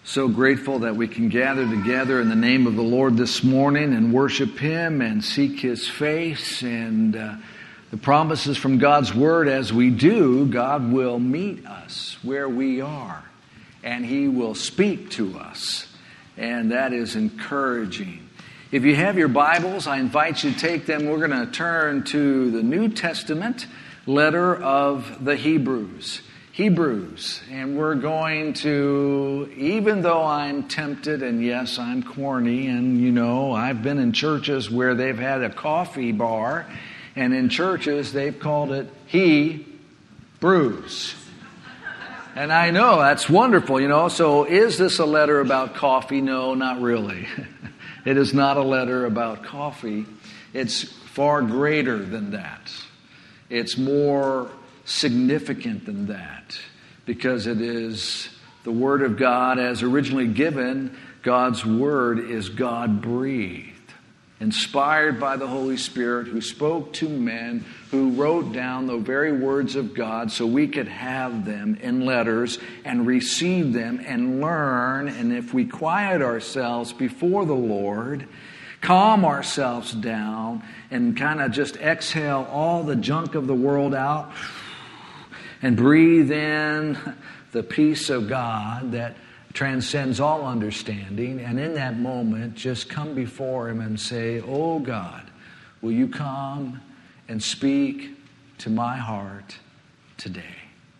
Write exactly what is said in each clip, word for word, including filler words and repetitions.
So grateful that we can gather together in the name of the Lord this morning and worship Him and seek His face. And uh, the promises from God's Word, as we do, God will meet us where we are. And He will speak to us. And that is encouraging. If you have your Bibles, I invite you to take them. We're going to turn to the New Testament letter of the Hebrews. Hebrews, and we're going to, even though I'm tempted, and yes, I'm corny, and you know, I've been in churches where they've had a coffee bar, and in churches they've called it He-Brews. And I know, that's wonderful, you know, so is this a letter about coffee? No, not really. It is not a letter about coffee. It's far greater than that. It's more significant than that, because it is the Word of God as originally given. God's Word is God-breathed, inspired by the Holy Spirit, who spoke to men, who wrote down the very words of God so we could have them in letters and receive them and learn. And if we quiet ourselves before the Lord, calm ourselves down, and kind of just exhale all the junk of the world out, and breathe in the peace of God that transcends all understanding. And in that moment, just come before Him and say, "Oh God, will you come and speak to my heart today?"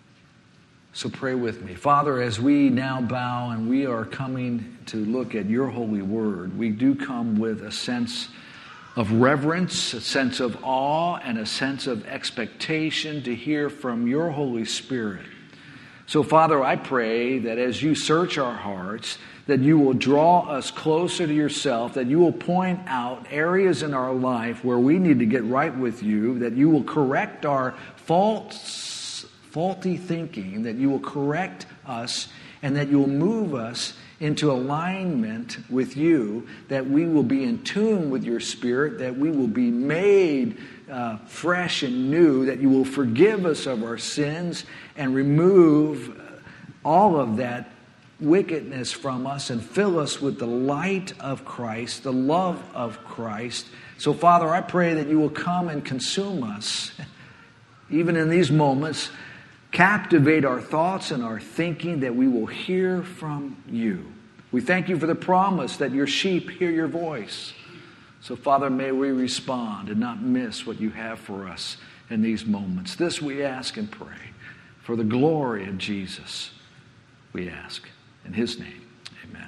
So pray with me. Father, as we now bow and we are coming to look at your holy word, we do come with a sense of reverence, a sense of awe, and a sense of expectation to hear from your Holy Spirit. So, Father, I pray that as you search our hearts, that you will draw us closer to yourself, that you will point out areas in our life where we need to get right with you, that you will correct our faults, faulty thinking, that you will correct us, and that you will move us into alignment with you, that we will be in tune with your Spirit, that we will be made uh, fresh and new, that you will forgive us of our sins and remove all of that wickedness from us and fill us with the light of Christ, the love of Christ. So, Father, I pray that you will come and consume us, even in these moments. Captivate our thoughts and our thinking, that we will hear from you. We thank you for the promise that your sheep hear your voice. So, Father, may we respond and not miss what you have for us in these moments. This we ask and pray. For the glory of Jesus, we ask. In His name, amen.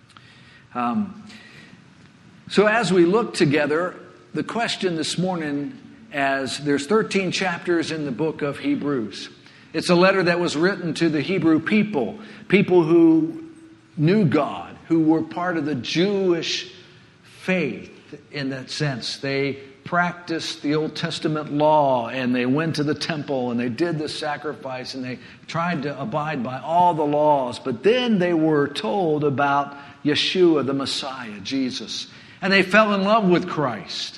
Um, so as we look together, the question this morning, as there's thirteen chapters in the book of Hebrews. It's a letter that was written to the Hebrew people, people who knew God, who were part of the Jewish faith in that sense. They practiced the Old Testament law, and they went to the temple, and they did the sacrifice, and they tried to abide by all the laws. But then they were told about Yeshua, the Messiah, Jesus, and they fell in love with Christ.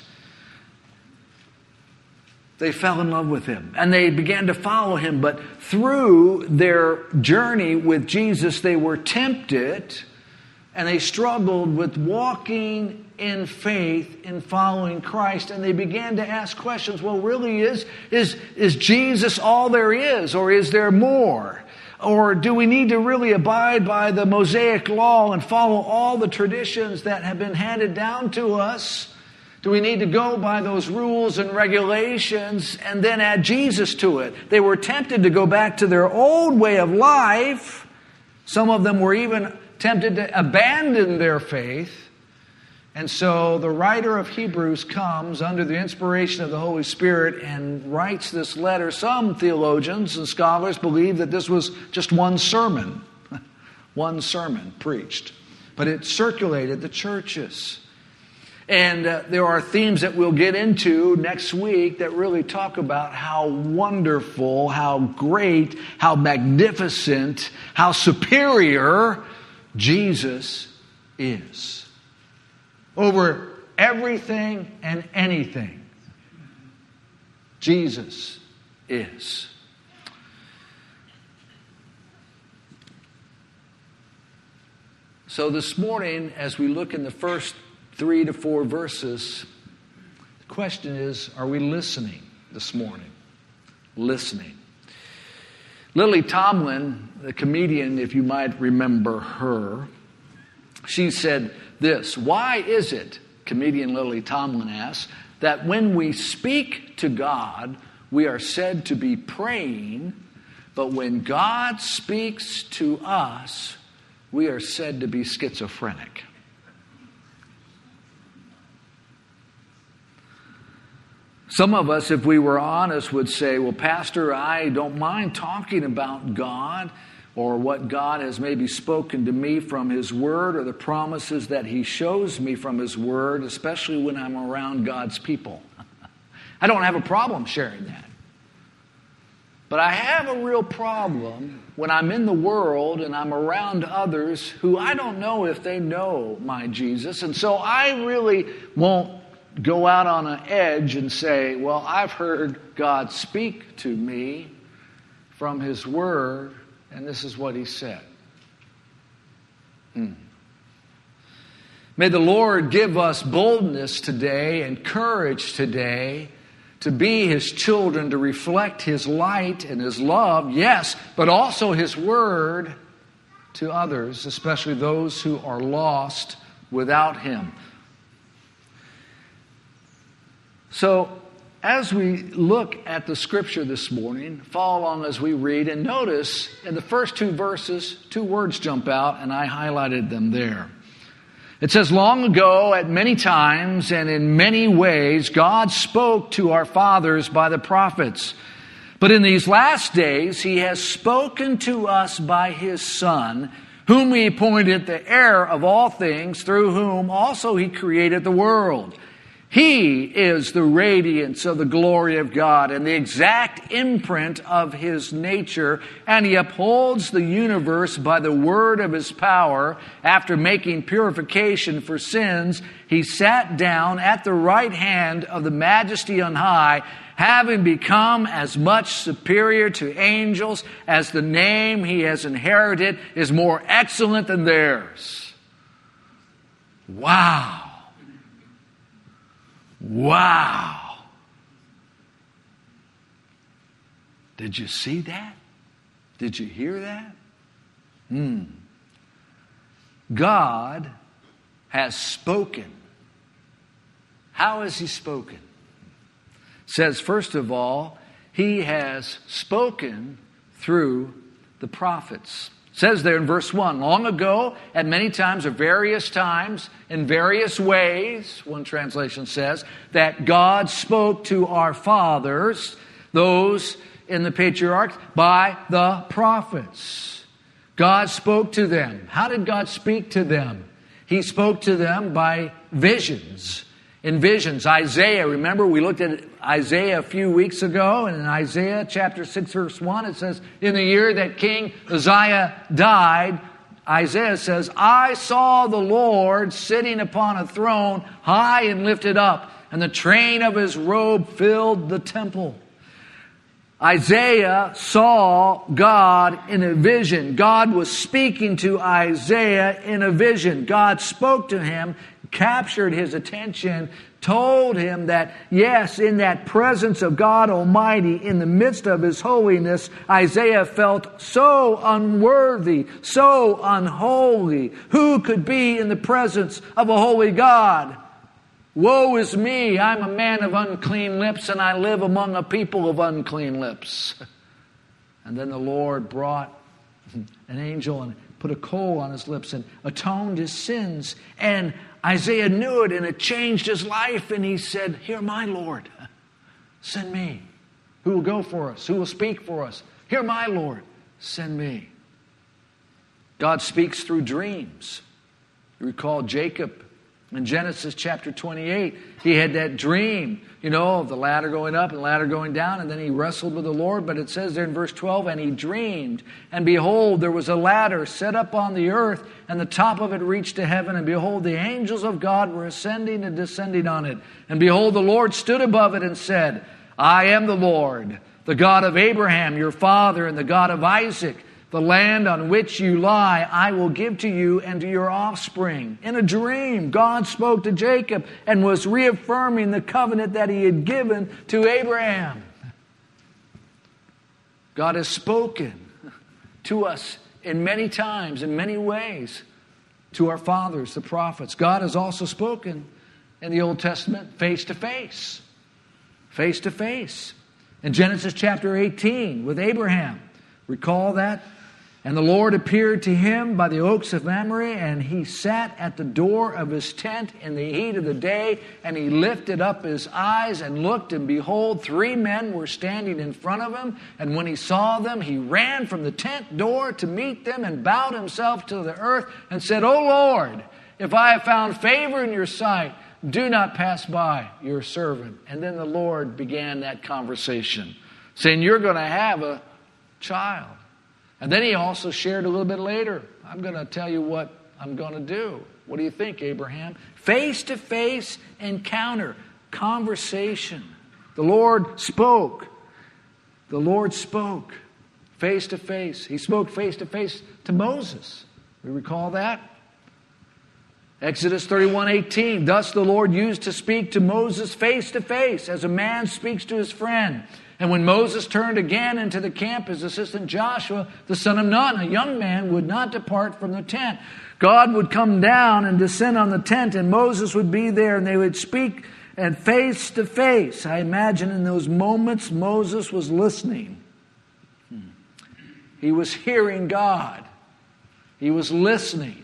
They fell in love with Him, and they began to follow Him. But through their journey with Jesus, they were tempted, and they struggled with walking in faith in following Christ. And they began to ask questions. Well, really, is, is, is Jesus all there is, or is there more? Or do we need to really abide by the Mosaic law and follow all the traditions that have been handed down to us? Do we need to go by those rules and regulations and then add Jesus to it? They were tempted to go back to their old way of life. Some of them were even tempted to abandon their faith. And so the writer of Hebrews comes under the inspiration of the Holy Spirit and writes this letter. Some theologians and scholars believe that this was just one sermon, one sermon preached. But it circulated the churches. And uh, there are themes that we'll get into next week that really talk about how wonderful, how great, how magnificent, how superior Jesus is over everything and anything. Jesus is. So this morning, as we look in the first three to four verses, the question is, are we listening this morning? Listening. Lily Tomlin, the comedian, if you might remember her, she said this: why is it, comedian Lily Tomlin asks, that when we speak to God, we are said to be praying, but when God speaks to us, we are said to be schizophrenic? Some of us, if we were honest, would say, well, Pastor, I don't mind talking about God or what God has maybe spoken to me from His Word or the promises that He shows me from His Word, especially when I'm around God's people. I don't have a problem sharing that. But I have a real problem when I'm in the world and I'm around others who I don't know if they know my Jesus. And so I really won't go out on an edge and say, well, I've heard God speak to me from His Word, and this is what He said. Hmm. May the Lord give us boldness today and courage today to be His children, to reflect His light and His love, yes, but also His Word to others, especially those who are lost without Him. So, as we look at the Scripture this morning, follow along as we read, and notice in the first two verses, two words jump out, and I highlighted them there. It says, long ago, at many times and in many ways, God spoke to our fathers by the prophets. But in these last days, He has spoken to us by His Son, whom He appointed the heir of all things, through whom also He created the world. He is the radiance of the glory of God and the exact imprint of His nature, and He upholds the universe by the word of His power. After making purification for sins, He sat down at the right hand of the Majesty on high, having become as much superior to angels as the name He has inherited is more excellent than theirs. Wow. Wow. Did you see that? Did you hear that? Hmm. God has spoken. How has He spoken? It says, first of all, He has spoken through the prophets. It says there in verse one, long ago, at many times or various times, in various ways, one translation says, that God spoke to our fathers, those in the patriarchs, by the prophets. God spoke to them. How did God speak to them? He spoke to them by visions. In visions, Isaiah, remember we looked at Isaiah a few weeks ago, and in Isaiah chapter six verse one it says, in the year that King Uzziah died, Isaiah says, I saw the Lord sitting upon a throne high and lifted up, and the train of His robe filled the temple. Isaiah saw God in a vision. God was speaking to Isaiah in a vision. God spoke to him, captured his attention, told him that, yes, in that presence of God Almighty, in the midst of His holiness, Isaiah felt so unworthy, so unholy. Who could be in the presence of a holy God? Woe is me, I'm a man of unclean lips, and I live among a people of unclean lips. And then the Lord brought an angel and put a coal on his lips and atoned his sins. And Isaiah knew it, and it changed his life. And he said, here, my Lord, send me. Who will go for us? Who will speak for us? Here, my Lord, send me. God speaks through dreams. You recall Jacob in Genesis chapter twenty-eight. He had that dream, you know, of the ladder going up and the ladder going down, and then he wrestled with the Lord. But it says there in verse twelve, and he dreamed, and behold, there was a ladder set up on the earth, and the top of it reached to heaven, and behold, the angels of God were ascending and descending on it. And behold, the Lord stood above it and said, I am the Lord, the God of Abraham, your father, and the God of Isaac. The land on which you lie, I will give to you and to your offspring. In a dream, God spoke to Jacob and was reaffirming the covenant that he had given to Abraham. God has spoken to us in many times, in many ways, to our fathers, the prophets. God has also spoken in the Old Testament face to face. Face to face. In Genesis chapter eighteen with Abraham, recall that? And the Lord appeared to him by the oaks of Mamre, and he sat at the door of his tent in the heat of the day, and he lifted up his eyes and looked, and behold, three men were standing in front of him. And when he saw them, he ran from the tent door to meet them and bowed himself to the earth and said, O Lord, if I have found favor in your sight, do not pass by your servant. And then the Lord began that conversation, saying, you're going to have a child. And then he also shared a little bit later, I'm going to tell you what I'm going to do. What do you think, Abraham? Face-to-face encounter, conversation. The Lord spoke. The Lord spoke face-to-face. He spoke face-to-face to Moses. We recall that? Exodus thirty-one eighteen, thus the Lord used to speak to Moses face-to-face, as a man speaks to his friend. And when Moses turned again into the camp, his assistant Joshua, the son of Nun, a young man, would not depart from the tent. God would come down and descend on the tent, and Moses would be there, and they would speak and face to face. I imagine in those moments Moses was listening. He was hearing God. He was listening.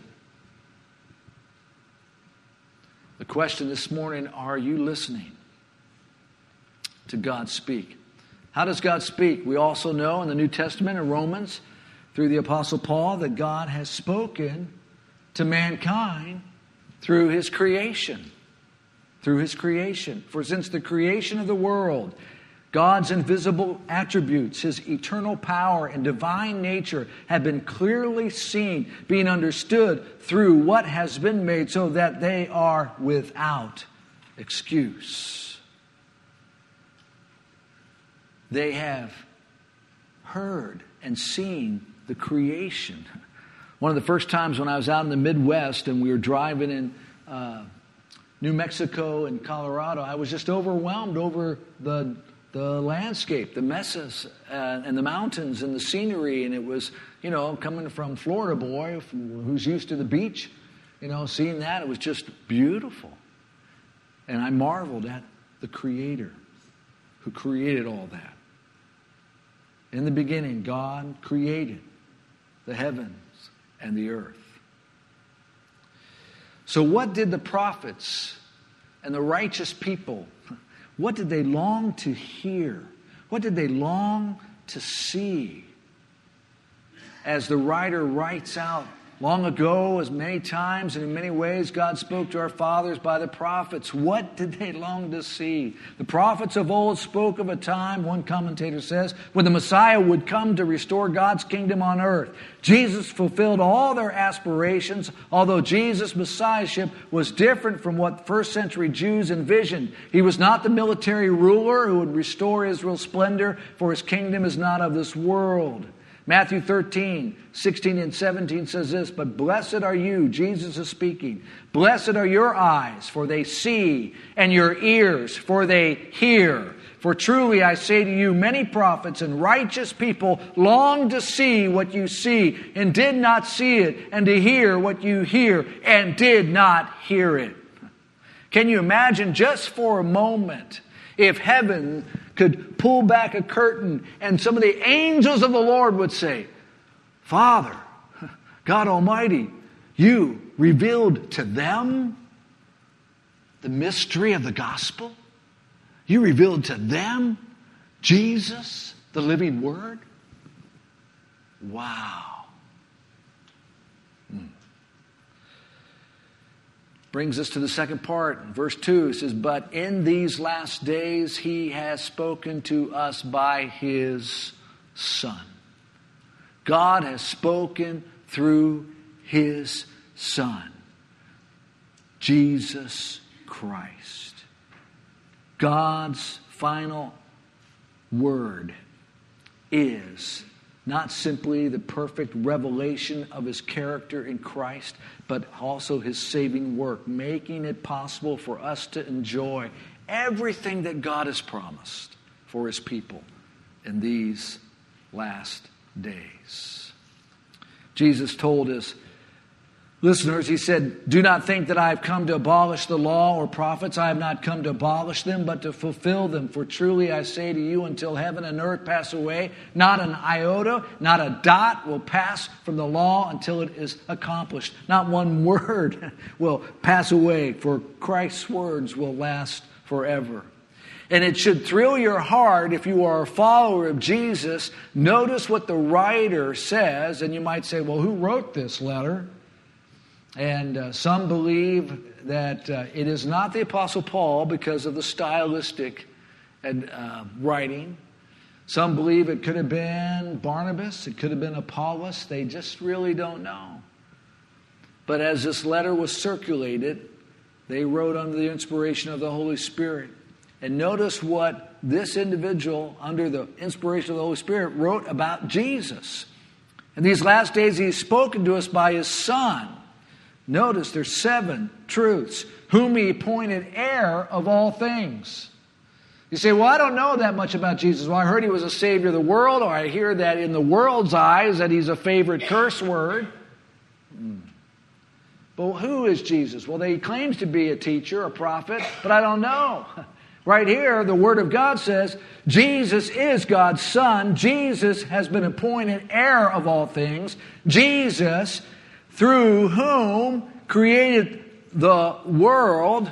The question this morning, are you listening to God speak? How does God speak? We also know in the New Testament, in Romans, through the Apostle Paul, that God has spoken to mankind through His creation. Through His creation. For since the creation of the world, God's invisible attributes, His eternal power and divine nature have been clearly seen, being understood through what has been made, so that they are without excuse. They have heard and seen the creation. One of the first times when I was out in the Midwest and we were driving in uh, New Mexico and Colorado, I was just overwhelmed over the the landscape, the mesas, uh, and the mountains and the scenery. And it was, you know, coming from Florida boy who's used to the beach, you know, seeing that, it was just beautiful. And I marveled at the Creator who created all that. In the beginning, God created the heavens and the earth. So what did the prophets and the righteous people, what did they long to hear? What did they long to see? As the writer writes out, long ago, as many times and in many ways, God spoke to our fathers by the prophets. What did they long to see? The prophets of old spoke of a time, one commentator says, when the Messiah would come to restore God's kingdom on earth. Jesus fulfilled all their aspirations, although Jesus' Messiahship was different from what first century Jews envisioned. He was not the military ruler who would restore Israel's splendor, for His kingdom is not of this world. Matthew thirteen, sixteen and seventeen says this, but blessed are you, Jesus is speaking, blessed are your eyes, for they see, and your ears, for they hear. For truly I say to you, many prophets and righteous people longed to see what you see, and did not see it, and to hear what you hear, and did not hear it. Can you imagine just for a moment if heaven could pull back a curtain and some of the angels of the Lord would say, Father, God Almighty, you revealed to them the mystery of the gospel? You revealed to them Jesus, the living Word? Wow. Hmm. Brings us to the second part. Verse two says, but in these last days He has spoken to us by His Son. God has spoken through His Son, Jesus Christ. God's final word is not simply the perfect revelation of his character in Christ, but also his saving work, making it possible for us to enjoy everything that God has promised for his people in these last days. Jesus told his listeners, he said, "Do not think that I have come to abolish the law or prophets. I have not come to abolish them, but to fulfill them. For truly I say to you, until heaven and earth pass away, not an iota, not a dot will pass from the law until it is accomplished. Not one word will pass away, for Christ's words will last forever." And it should thrill your heart if you are a follower of Jesus. Notice what the writer says, and you might say, well, who wrote this letter? And uh, some believe that uh, it is not the Apostle Paul because of the stylistic and, uh, writing. Some believe it could have been Barnabas. It could have been Apollos. They just really don't know. But as this letter was circulated, they wrote under the inspiration of the Holy Spirit. And notice what this individual, under the inspiration of the Holy Spirit, wrote about Jesus. In these last days, he's spoken to us by his Son. Notice there's seven truths, whom he appointed heir of all things. You say, well, I don't know that much about Jesus. Well, I heard he was a Savior of the world, or I hear that in the world's eyes that he's a favorite curse word. Hmm. But who is Jesus? Well, he claims to be a teacher, a prophet, but I don't know. Right here, the Word of God says, Jesus is God's Son. Jesus has been appointed heir of all things. Jesus, through whom created the world.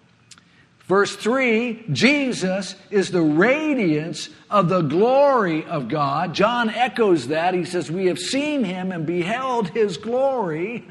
Verse three, Jesus is the radiance of the glory of God. John echoes that. He says, we have seen him and beheld his glory.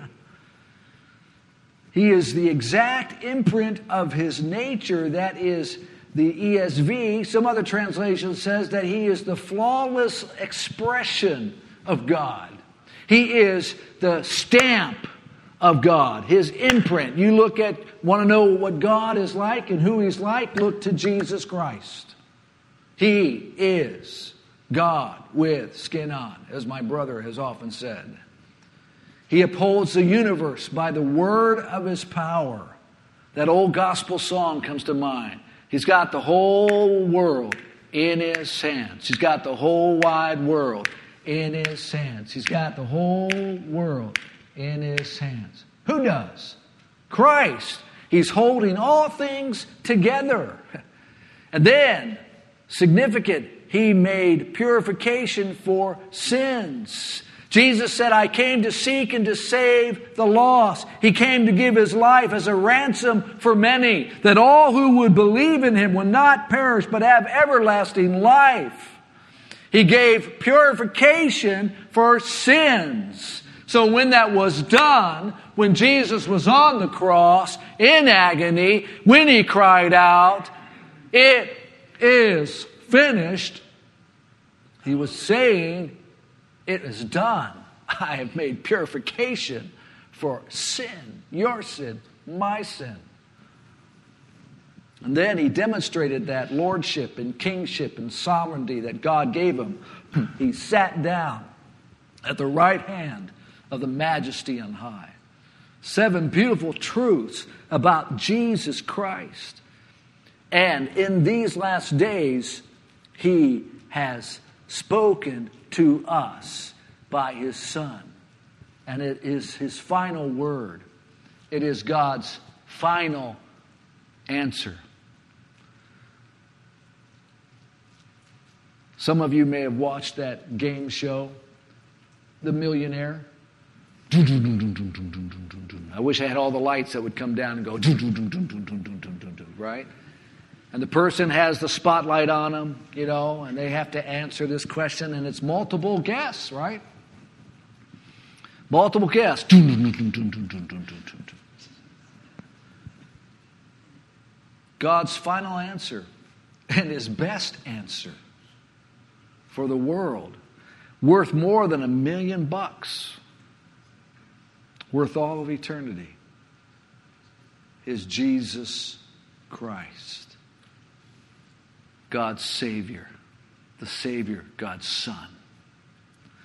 He is the exact imprint of his nature. That is the E S V. Some other translation says that he is the flawless expression of God. He is the stamp of God, his imprint. You look at, want to know what God is like and who he's like, look to Jesus Christ. He is God with skin on, as my brother has often said. He upholds the universe by the word of his power. That old gospel song comes to mind. He's got the whole world in his hands. He's got the whole wide world in his hands. He's got the whole world in his hands. Who does? Christ. He's holding all things together. And then, significant, he made purification for sins. Jesus said, I came to seek and to save the lost. He came to give his life as a ransom for many, that all who would believe in him would not perish but have everlasting life. He gave purification for sins. So when that was done, when Jesus was on the cross in agony, when he cried out, it is finished, he was saying, it is done. I have made purification for sin, your sin, my sin. And then he demonstrated that lordship and kingship and sovereignty that God gave him. He sat down at the right hand of the majesty on high. Seven beautiful truths about Jesus Christ. And in these last days, he has spoken to us by his Son. And it is his final word. It is God's final answer. Some of you may have watched that game show, The Millionaire. I wish I had all the lights that would come down and go, right? And the person has the spotlight on them, you know, and they have to answer this question, and it's multiple guesses, right? Multiple guesses. God's final answer and his best answer for the world, worth more than a million bucks, worth all of eternity, is Jesus Christ. God's Savior, the Savior, God's Son.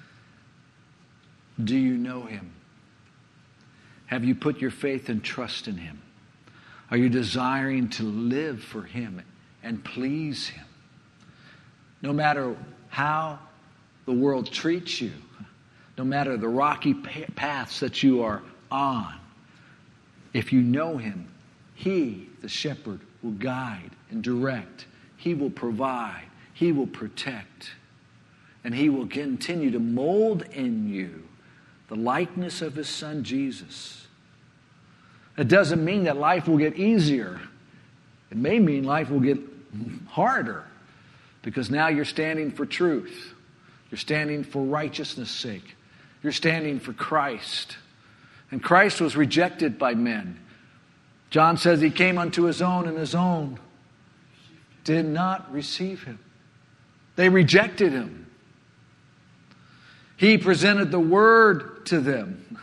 Do you know Him? Have you put your faith and trust in Him? Are you desiring to live for Him and please Him? No matter how the world treats you, no matter the rocky paths that you are on, if you know Him, He, the shepherd, will guide and direct. He will provide. He will protect. And He will continue to mold in you the likeness of His Son, Jesus. It doesn't mean that life will get easier. It may mean life will get harder, because now you're standing for truth. You're standing for righteousness' sake. You're standing for Christ. And Christ was rejected by men. John says He came unto His own, and His own did not receive Him. They rejected Him. He presented the Word to them,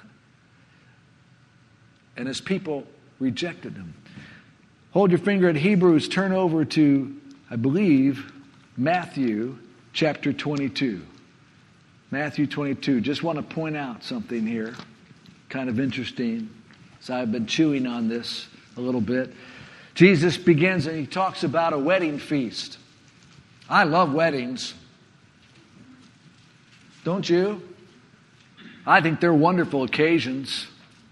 and His people rejected Him. Hold your finger at Hebrews. Turn over to, I believe, Matthew chapter twenty-two. Matthew twenty-two. Just want to point out something here. Kind of interesting. So I've been chewing on this a little bit. Jesus begins and He talks about a wedding feast. I love weddings. Don't you? I think they're wonderful occasions.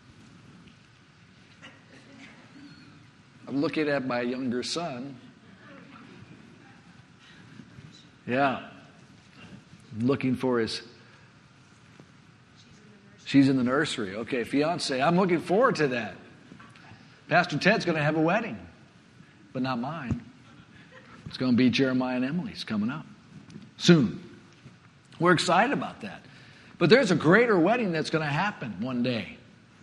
I'm looking at my younger son. Yeah. I'm looking for his... She's in the nursery. Okay, fiance. I'm looking forward to that. Pastor Ted's going to have a wedding, but not mine. It's going to be Jeremiah and Emily's coming up soon. We're excited about that. But there's a greater wedding that's going to happen one day.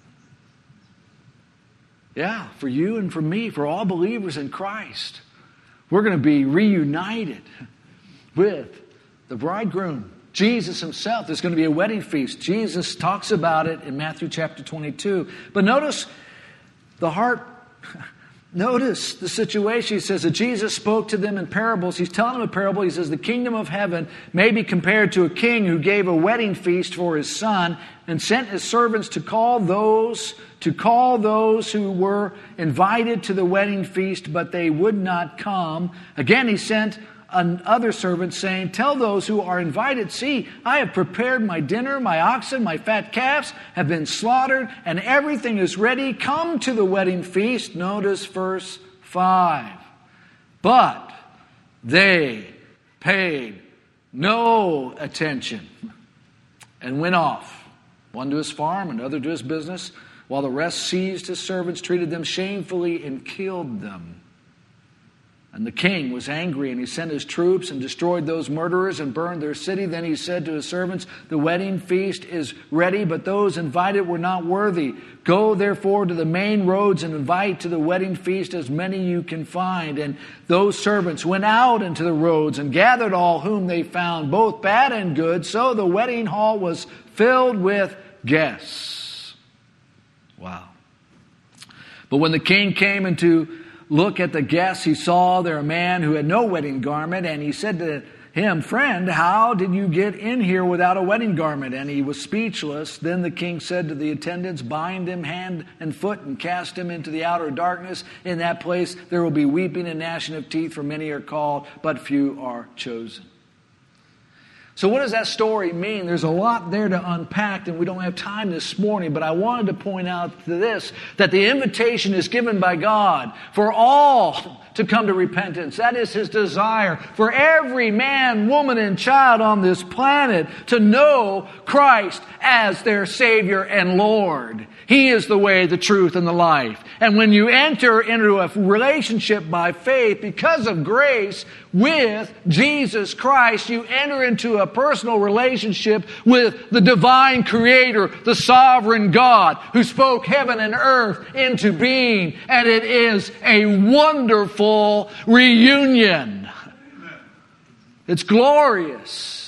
Yeah, for you and for me, for all believers in Christ. We're going to be reunited with the bridegroom. Jesus Himself. There's going to be a wedding feast. Jesus talks about it in Matthew chapter twenty-two. But notice the heart... Notice the situation. He says that Jesus spoke to them in parables. He's telling them a parable. He says the kingdom of heaven may be compared to a king who gave a wedding feast for his son and sent his servants to call those to call those who were invited to the wedding feast, but they would not come. Again, he sent another servant saying, tell those who are invited, see, I have prepared my dinner, my oxen, my fat calves have been slaughtered, and everything is ready. Come to the wedding feast. Notice verse five. But they paid no attention and went off, one to his farm, another to his business, while the rest seized his servants, treated them shamefully, and killed them. And the king was angry, and he sent his troops and destroyed those murderers and burned their city. Then he said to his servants, the wedding feast is ready, but those invited were not worthy. Go therefore to the main roads and invite to the wedding feast as many you can find. And those servants went out into the roads and gathered all whom they found, both bad and good. So the wedding hall was filled with guests. Wow. But when the king came into look at the guests, he saw there a man who had no wedding garment, and he said to him, friend, how did you get in here without a wedding garment? And he was speechless. Then the king said to the attendants, bind him hand and foot and cast him into the outer darkness. In that place there will be weeping and gnashing of teeth, for many are called, but few are chosen. So what does that story mean? There's a lot there to unpack, and we don't have time this morning, but I wanted to point out to this, that the invitation is given by God for all to come to repentance. That is His desire for every man, woman, and child on this planet to know Christ as their Savior and Lord. He is the way, the truth, and the life. And when you enter into a relationship by faith, because of grace, with Jesus Christ, you enter into a personal relationship with the divine Creator, the sovereign God, who spoke heaven and earth into being. And it is a wonderful reunion. It's glorious.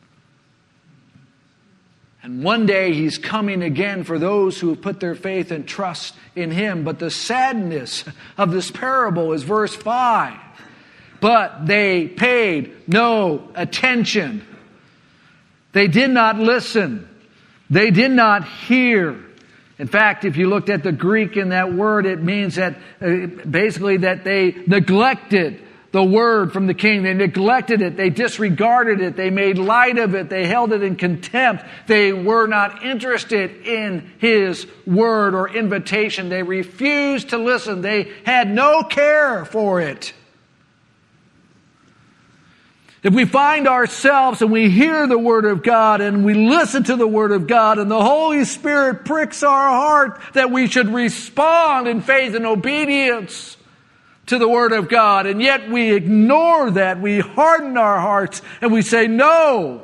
And one day He's coming again for those who have put their faith and trust in Him. But the sadness of this parable is verse five. But they paid no attention. They did not listen. They did not hear. In fact, if you looked at the Greek in that word, it means that uh, basically that they neglected the word from the king. They neglected it. They disregarded it. They made light of it. They held it in contempt. They were not interested in his word or invitation. They refused to listen. They had no care for it. If we find ourselves and we hear the Word of God and we listen to the Word of God and the Holy Spirit pricks our heart that we should respond in faith and obedience to the Word of God, and yet we ignore that, we harden our hearts and we say no,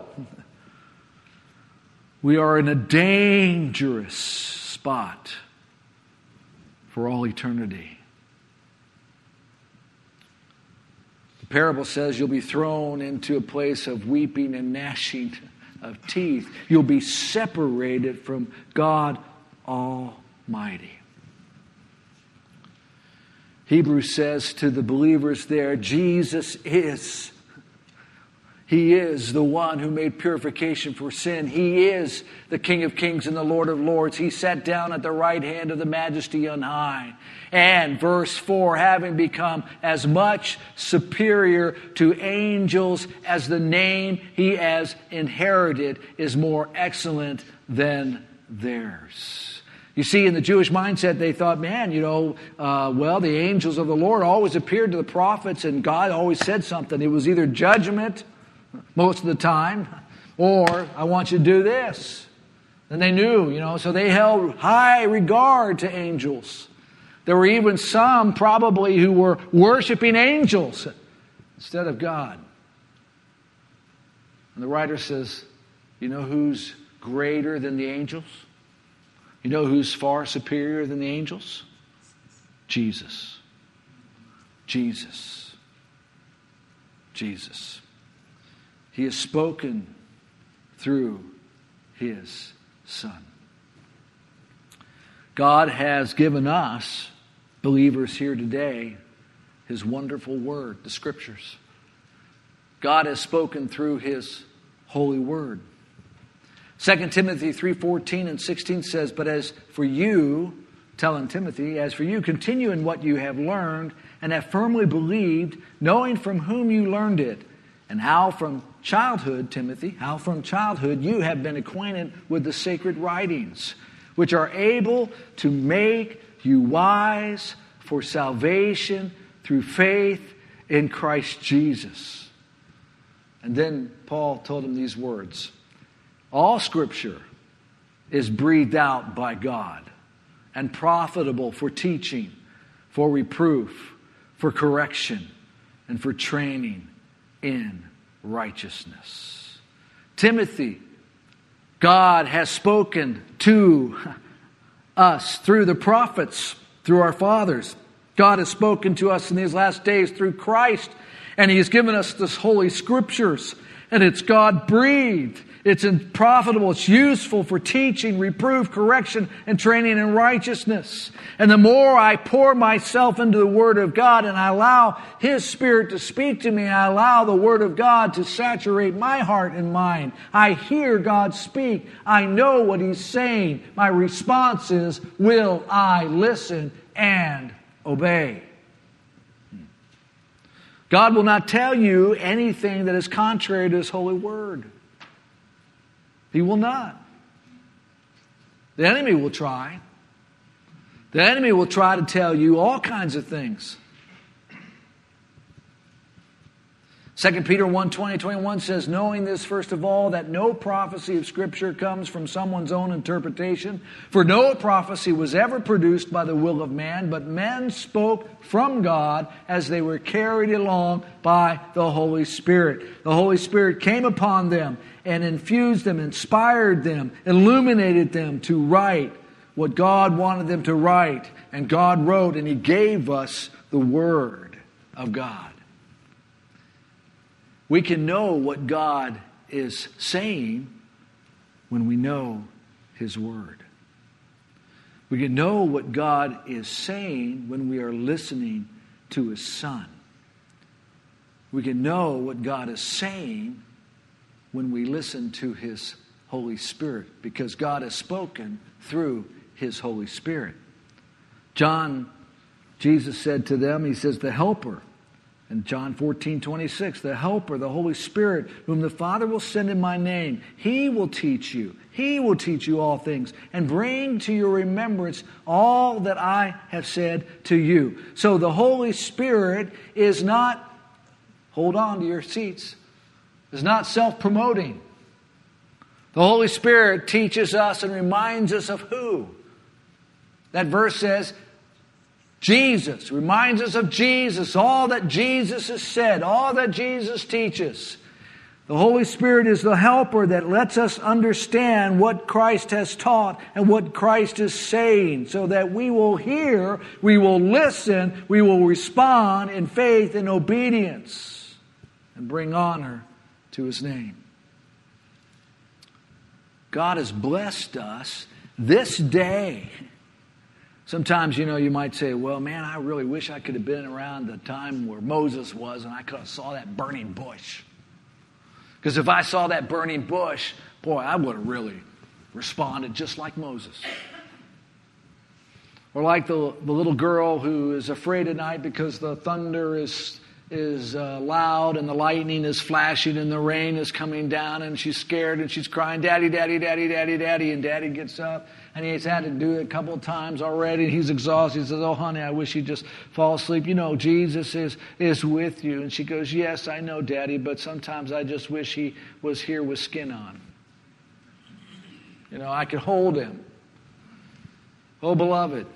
we are in a dangerous spot for all eternity. The parable says you'll be thrown into a place of weeping and gnashing of teeth. You'll be separated from God Almighty. Hebrews says to the believers there, Jesus is. He is the one who made purification for sin. He is the King of Kings and the Lord of Lords. He sat down at the right hand of the Majesty on high. And verse four, having become as much superior to angels as the name he has inherited is more excellent than theirs. You see, in the Jewish mindset, they thought, man, you know, uh, well, the angels of the Lord always appeared to the prophets and God always said something. It was either judgment most of the time or I want you to do this. And they knew, you know, so they held high regard to angels. There were even some probably who were worshiping angels instead of God. And the writer says, you know who's greater than the angels? You know who's far superior than the angels? Jesus. Jesus. Jesus. He has spoken through his Son. God has given us, believers here today, his wonderful word, the Scriptures. God has spoken through his holy word. Second Timothy three fourteen and sixteen says, but as for you, telling Timothy, as for you, continue in what you have learned and have firmly believed, knowing from whom you learned it, and how from childhood, Timothy, how from childhood you have been acquainted with the sacred writings, which are able to make you wise for salvation through faith in Christ Jesus. And then Paul told him these words. All Scripture is breathed out by God and profitable for teaching, for reproof, for correction, and for training in righteousness. Timothy, God has spoken to us through the prophets, through our fathers. God has spoken to us in these last days through Christ, and He has given us this Holy Scriptures, and it's God-breathed. It's profitable. It's useful for teaching, reproof, correction, and training in righteousness. And the more I pour myself into the Word of God and I allow His Spirit to speak to me, and I allow the Word of God to saturate my heart and mind, I hear God speak. I know what He's saying. My response is, will I listen and obey? God will not tell you anything that is contrary to His holy Word. He will not. The enemy will try. The enemy will try to tell you all kinds of things. Second Peter one twenty, twenty-one says, knowing this first of all, that no prophecy of Scripture comes from someone's own interpretation. For no prophecy was ever produced by the will of man, but men spoke from God as they were carried along by the Holy Spirit. The Holy Spirit came upon them and infused them, inspired them, illuminated them to write what God wanted them to write. And God wrote, and He gave us the Word of God. We can know what God is saying when we know His Word. We can know what God is saying when we are listening to His Son. We can know what God is saying when we listen to His Holy Spirit, because God has spoken through His Holy Spirit. John, Jesus said to them, He says, the Helper. In John fourteen twenty-six, the Helper, the Holy Spirit, whom the Father will send in my name, He will teach you. He will teach you all things and bring to your remembrance all that I have said to you. So the Holy Spirit is not, hold on to your seats, is not self-promoting. The Holy Spirit teaches us and reminds us of who? That verse says, Jesus, reminds us of Jesus, all that Jesus has said, all that Jesus teaches. The Holy Spirit is the helper that lets us understand what Christ has taught and what Christ is saying, so that we will hear, we will listen, we will respond in faith and obedience and bring honor to His name. God has blessed us this day. Sometimes, you know, you might say, well, man, I really wish I could have been around the time where Moses was and I could have saw that burning bush. Because if I saw that burning bush, boy, I would have really responded just like Moses. Or like the, the little girl who is afraid at night because the thunder is is uh, loud and the lightning is flashing and the rain is coming down and she's scared and she's crying, Daddy, Daddy, Daddy, Daddy, Daddy. And Daddy gets up and he's had to do it a couple of times already. And he's exhausted. He says, oh, honey, I wish you'd just fall asleep. You know, Jesus is, is with you. And she goes, yes, I know, Daddy, but sometimes I just wish He was here with skin on. You know, I could hold Him. Oh, beloved,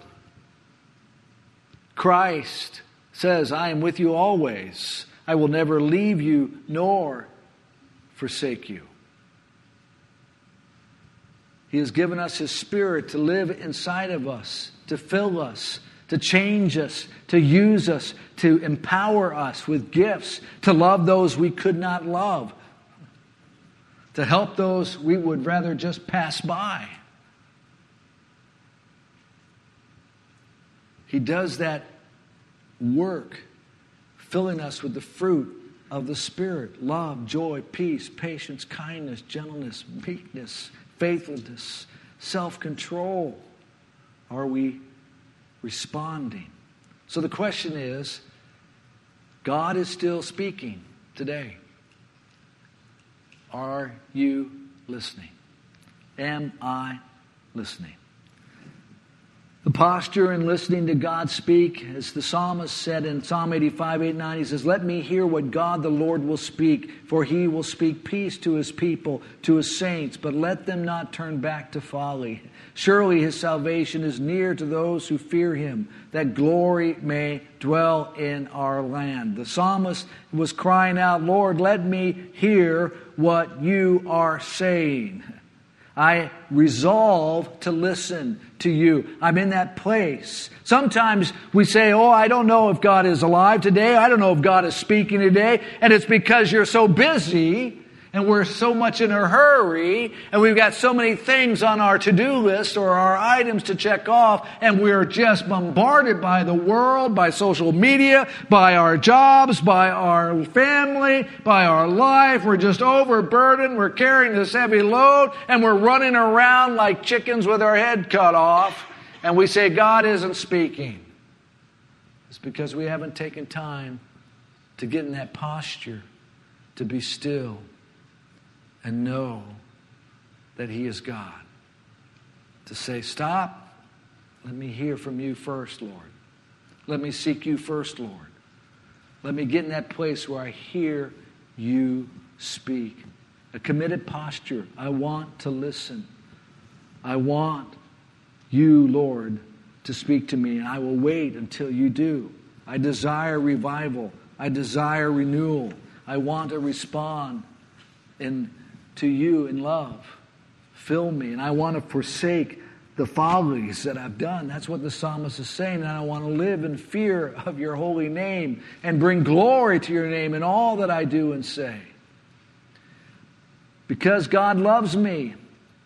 Christ says, I am with you always. I will never leave you nor forsake you. He has given us His Spirit to live inside of us, to fill us, to change us, to use us, to empower us with gifts, to love those we could not love, to help those we would rather just pass by. He does that work, filling us with the fruit of the Spirit: love, joy, peace, patience, kindness, gentleness, meekness, faithfulness, self-control. Are we responding? So the question is, God is still speaking today. Are you listening? Am I listening? The posture in listening to God speak, as the psalmist said in Psalm eighty-five, eight, nine, he says, let me hear what God the Lord will speak, for He will speak peace to His people, to His saints, but let them not turn back to folly. Surely His salvation is near to those who fear Him, that glory may dwell in our land. The psalmist was crying out, Lord, let me hear what You are saying. I resolve to listen to You. I'm in that place. Sometimes we say, oh, I don't know if God is alive today. I don't know if God is speaking today. And it's because you're so busy and we're so much in a hurry and we've got so many things on our to-do list or our items to check off, and we're just bombarded by the world, by social media, by our jobs, by our family, by our life. We're just overburdened. We're carrying this heavy load and we're running around like chickens with our head cut off, and we say God isn't speaking. It's because we haven't taken time to get in that posture, to be still and know that He is God. To say, stop, let me hear from You first, Lord. Let me seek You first, Lord. Let me get in that place where I hear You speak. A committed posture. I want to listen. I want You, Lord, to speak to me, and I will wait until You do. I desire revival. I desire renewal. I want to respond in to You in love. Fill me. And I want to forsake the follies that I've done. That's what the psalmist is saying. And I want to live in fear of Your holy name and bring glory to Your name in all that I do and say. Because God loves me,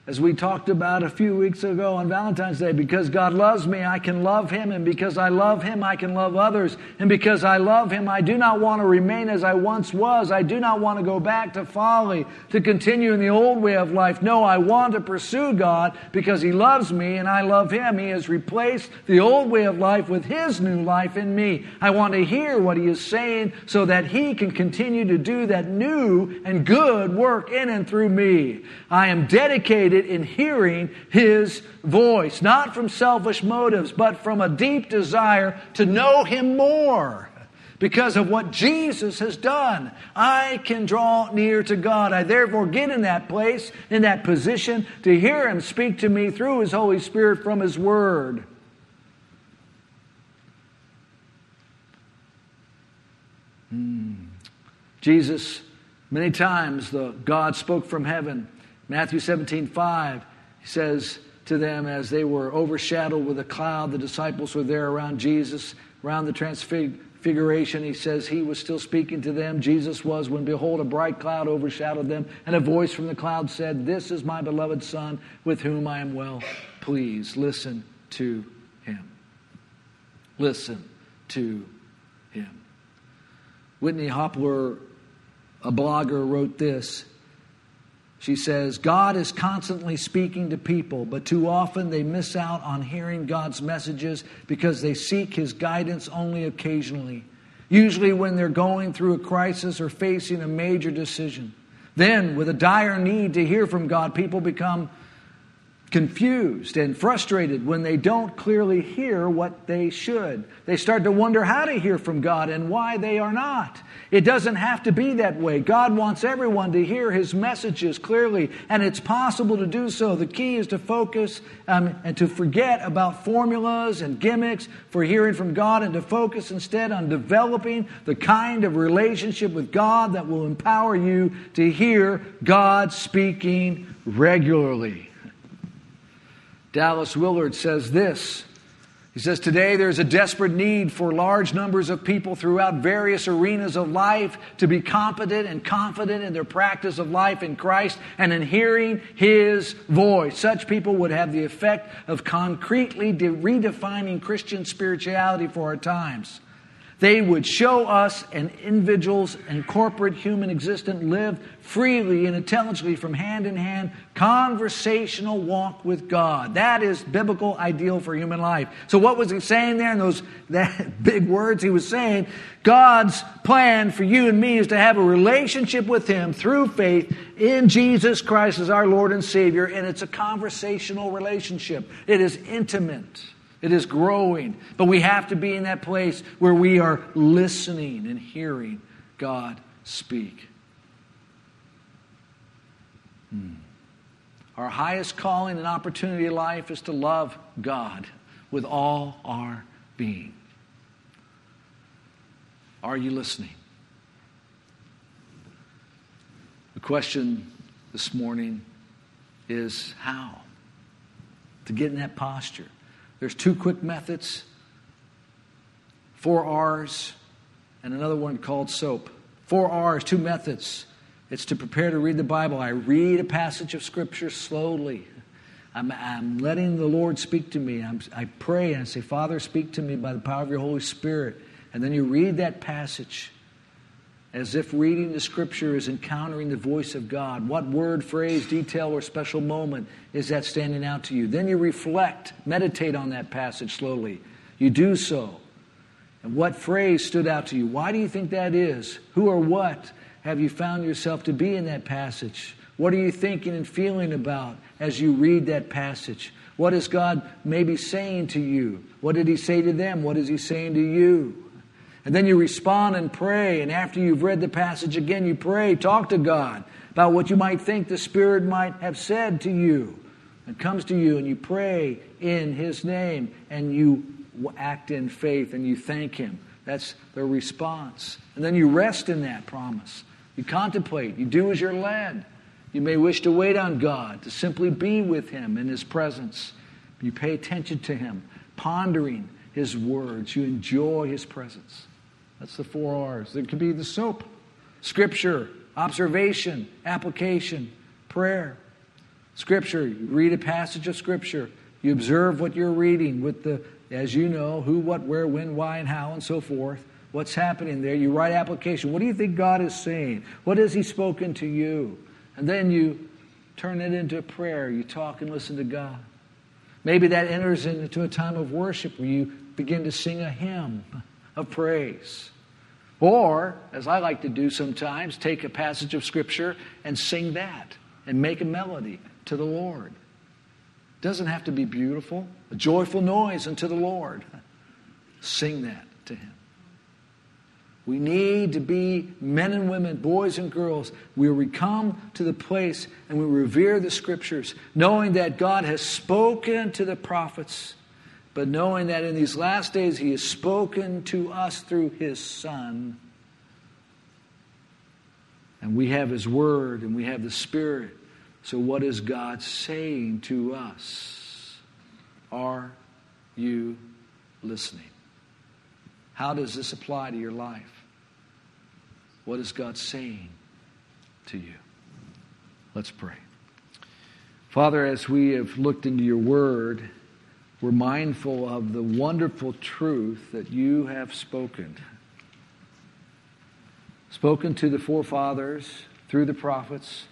As we talked about a few weeks ago on Valentine's Day, because God loves me, I can love Him. And because I love Him, I can love others. And because I love Him, I do not want to remain as I once was. I do not want to go back to folly, to continue in the old way of life. No, I want to pursue God because He loves me and I love Him. He has replaced the old way of life with His new life in me. I want to hear what He is saying so that He can continue to do that new and good work in and through me. I am dedicated in hearing His voice, not from selfish motives, but from a deep desire to know Him more. Because of what Jesus has done, I can draw near to God. I therefore get in that place, in that position, to hear Him speak to me through His Holy Spirit from His Word. Hmm. Jesus, many times, the God spoke from heaven. Matthew seventeen five, He says to them as they were overshadowed with a cloud, the disciples were there around Jesus, around the transfiguration. He says He was still speaking to them. Jesus was, when behold, a bright cloud overshadowed them, and a voice from the cloud said, "This is my beloved Son, with whom I am well pleased. Listen to Him." Listen to Him. Whitney Hopler, a blogger, wrote this. She says, God is constantly speaking to people, but too often they miss out on hearing God's messages because they seek His guidance only occasionally, usually when they're going through a crisis or facing a major decision. Then, with a dire need to hear from God, people become confused and frustrated when they don't clearly hear what they should. They start to wonder how to hear from God and why they are not. It doesn't have to be that way. God wants everyone to hear His messages clearly, and it's possible to do so. The key is to focus um, and to forget about formulas and gimmicks for hearing from God, and to focus instead on developing the kind of relationship with God that will empower you to hear God speaking regularly. Dallas Willard says this. He says, today there's a desperate need for large numbers of people throughout various arenas of life to be competent and confident in their practice of life in Christ and in hearing His voice. Such people would have the effect of concretely de- redefining Christian spirituality for our times. They would show us and individuals and corporate human existence live freely and intelligently from hand in hand, conversational walk with God. That is biblical ideal for human life. So what was He saying there in those that big words? He was saying God's plan for you and me is to have a relationship with Him through faith in Jesus Christ as our Lord and Savior, and it's a conversational relationship. It is intimate. It is growing. But we have to be in that place where we are listening and hearing God speak. Hmm. Our highest calling and opportunity in life is to love God with all our being. Are you listening? The question this morning is how to get in that posture. There's two quick methods, four R's, and another one called SOAP. Four R's, two methods. It's to prepare to read the Bible. I read a passage of Scripture slowly. I'm, I'm letting the Lord speak to me. I'm, I pray and I say, Father, speak to me by the power of your Holy Spirit. And then you read that passage as if reading the Scripture is encountering the voice of God. What word, phrase, detail, or special moment is that standing out to you? Then you reflect, meditate on that passage slowly. You do so. And what phrase stood out to you? Why do you think that is? Who or what have you found yourself to be in that passage? What are you thinking and feeling about as you read that passage? What is God maybe saying to you? What did He say to them? What is He saying to you? And then you respond and pray. And after you've read the passage again, you pray, talk to God about what you might think the Spirit might have said to you. It comes to you and you pray in His name and you act in faith and you thank Him. That's the response. And then you rest in that promise. You contemplate. You do as you're led. You may wish to wait on God, to simply be with Him in His presence. You pay attention to Him, pondering His words. You enjoy His presence. That's the four R's. There could be the SOAP. Scripture, observation, application, prayer. Scripture, you read a passage of Scripture. You observe what you're reading with the, as you know, who, what, where, when, why, and how, and so forth. What's happening there? You write application. What do you think God is saying? What has He spoken to you? And then you turn it into prayer. You talk and listen to God. Maybe that enters into a time of worship where you begin to sing a hymn of praise. Or, as I like to do sometimes, take a passage of Scripture and sing that and make a melody to the Lord. It doesn't have to be beautiful. A joyful noise unto the Lord. Sing that to Him. We need to be men and women, boys and girls, where we come to the place and we revere the Scriptures, knowing that God has spoken to the prophets, but knowing that in these last days He has spoken to us through His Son. And we have His Word and we have the Spirit. So what is God saying to us? Are you listening? How does this apply to your life? What is God saying to you? Let's pray. Father, as we have looked into your word, we're mindful of the wonderful truth that you have spoken. Spoken to the forefathers through the prophets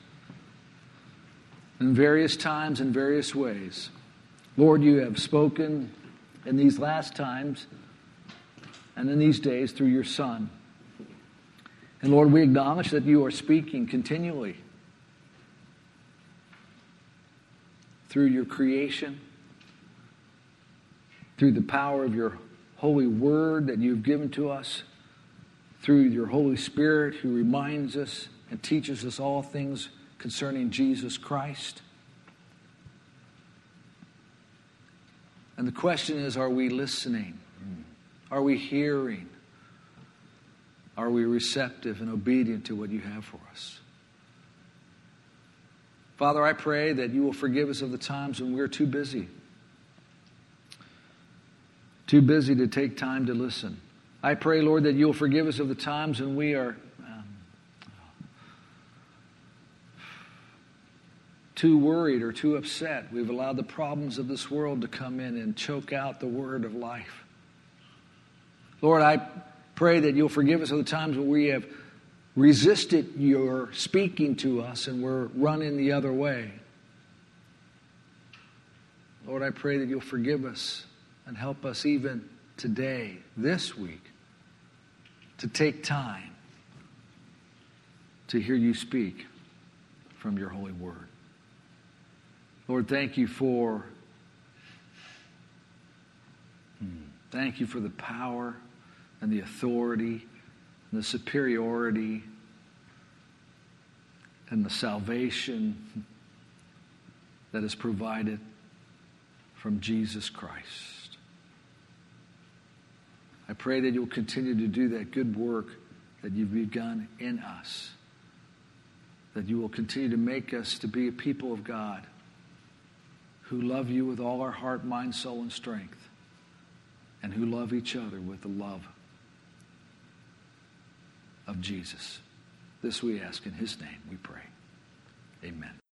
in various times and various ways. Lord, you have spoken in these last times and in these days through your Son. And Lord, we acknowledge that you are speaking continually through your creation, through the power of your holy word that you've given to us, through your Holy Spirit who reminds us and teaches us all things concerning Jesus Christ. And the question is, are we listening? Are we hearing? Are we receptive and obedient to what you have for us? Father, I pray that you will forgive us of the times when we're too busy. Too busy to take time to listen. I pray, Lord, that you'll forgive us of the times when we are um, too worried or too upset. We've allowed the problems of this world to come in and choke out the word of life. Lord, I pray that you'll forgive us of the times when we have resisted your speaking to us and we're running the other way. Lord, I pray that you'll forgive us and help us even today, this week, to take time to hear you speak from your holy word. Lord, thank you for thank you for the power and the authority and the superiority and the salvation that is provided from Jesus Christ. I pray that you'll continue to do that good work that you've begun in us, that you will continue to make us to be a people of God who love you with all our heart, mind, soul, and strength, and who love each other with the love of Jesus. This we ask in his name, we pray. Amen.